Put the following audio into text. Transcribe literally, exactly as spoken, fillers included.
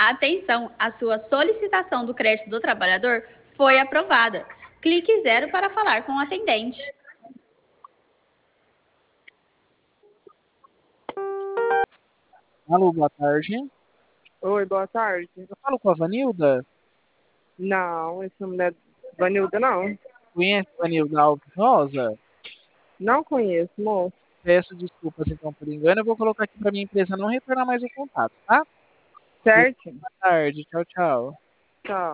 Atenção, a sua solicitação do crédito do trabalhador foi aprovada. Clique zero para falar com o atendente. Alô, boa tarde. Oi, boa tarde. Eu falo com a Vanilda. Não, esse não é Vanilda, não. Conhece a Vanilda Alves Rosa? Não conheço, moço. Peço desculpas então por engano. Eu vou colocar aqui para minha empresa não retornar mais o contato, tá? Certo? Boa tarde. Tchau, tchau. Tchau.